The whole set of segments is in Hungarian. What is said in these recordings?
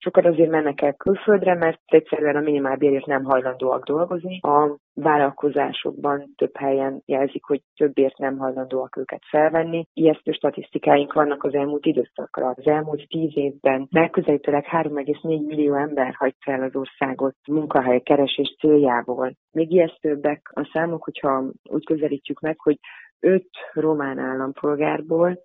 Sokan azért mennek el külföldre, mert egyszerűen a minimálbérért nem hajlandóak dolgozni. A vállalkozásokban több helyen jelzik, hogy többért nem hajlandóak őket felvenni. Ijesztő statisztikáink vannak az elmúlt időszakra. Az elmúlt 10 évben megközelítőleg 3,4 millió ember hagyta el az országot munkahelykeresés céljából. Még ijesztőbbek a számok, hogyha úgy közelítjük meg, hogy 5 román állampolgárból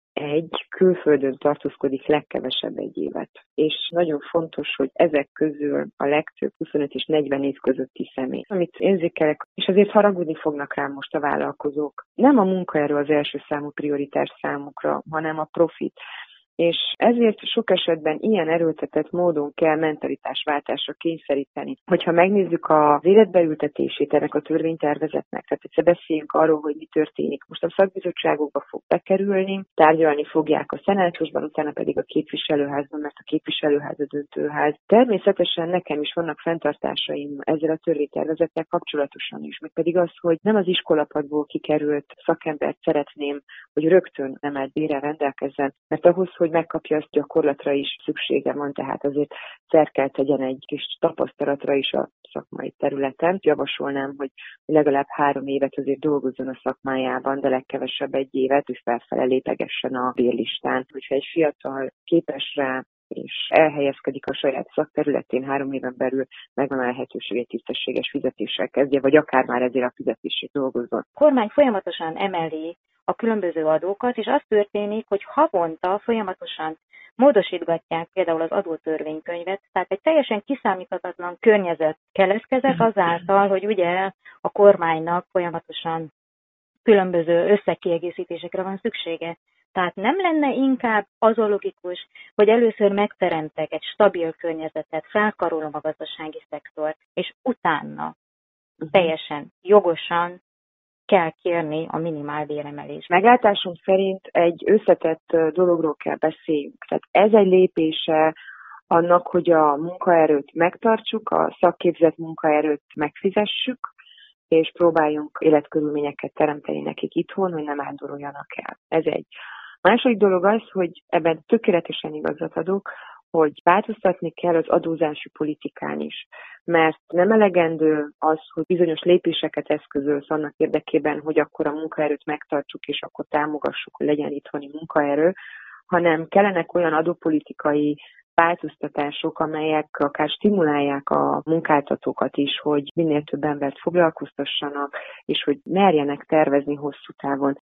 egy külföldön tartózkodik legkevesebb egy évet. És nagyon fontos, hogy ezek közül a legtöbb 25 és 40 év közötti személy. Amit érzékelek, és azért haragudni fognak rám most a vállalkozók. Nem a munkaerő az első számú prioritás számukra, hanem a profit. És ezért sok esetben ilyen erőltetett módon kell mentalitásváltásra kényszeríteni. Hogyha megnézzük az életbeültetését ennek a törvénytervezetnek, tehát egyszer beszéljünk arról, hogy mi történik. Most a szakbizottságokba fog bekerülni, tárgyalni fogják a szenátusban, utána pedig a képviselőházban, mert a képviselőház a döntőház. Természetesen nekem is vannak fenntartásaim ezzel a törvénytervezettel kapcsolatosan is, meg pedig az, hogy nem az iskolapadból kikerült szakembert szeretném, hogy rögtön emelt bérrel rendelkezzen, mert ahhoz, hogy megkapja, azt gyakorlatra is szüksége van, tehát azért szer kell tegyen egy kis tapasztalatra is a szakmai területen. Javasolnám, hogy legalább 3 évet azért dolgozzon a szakmájában, de legkevesebb 1 évet, és felfele lépegessen a bérlistán. Hogyha egy fiatal képes rá, és elhelyezkedik a saját szakterületén 3 éven belül, megvan a lehetőség, egy tisztességes fizetéssel kezdje, vagy akár már ezért a fizetését dolgozzon. A kormány folyamatosan emeli a különböző adókat, és az történik, hogy havonta folyamatosan módosítgatják például az adótörvénykönyvet, tehát egy teljesen kiszámíthatatlan környezet keletkezett azáltal, hogy ugye a kormánynak folyamatosan különböző összekiegészítésekre van szüksége. Tehát nem lenne inkább az a logikus, hogy először megteremtek egy stabil környezetet, felkarolom a gazdasági szektort, és utána teljesen jogosan kell kérni a minimálbéremelést. Meglátásom szerint egy összetett dologról kell beszéljünk. Tehát ez egy lépése annak, hogy a munkaerőt megtartsuk, a szakképzett munkaerőt megfizessük, és próbáljunk életkörülményeket teremteni nekik itthon, hogy nem áldoroljanak el. Ez egy. A második dolog az, hogy ebben tökéletesen igazat adok, hogy változtatni kell az adózási politikán is. Mert nem elegendő az, hogy bizonyos lépéseket eszközölsz annak érdekében, hogy akkor a munkaerőt megtartsuk, és akkor támogassuk, hogy legyen itthoni munkaerő, hanem kellenek olyan adópolitikai változtatások, amelyek akár stimulálják a munkáltatókat is, hogy minél több embert foglalkoztassanak, és hogy merjenek tervezni hosszú távon.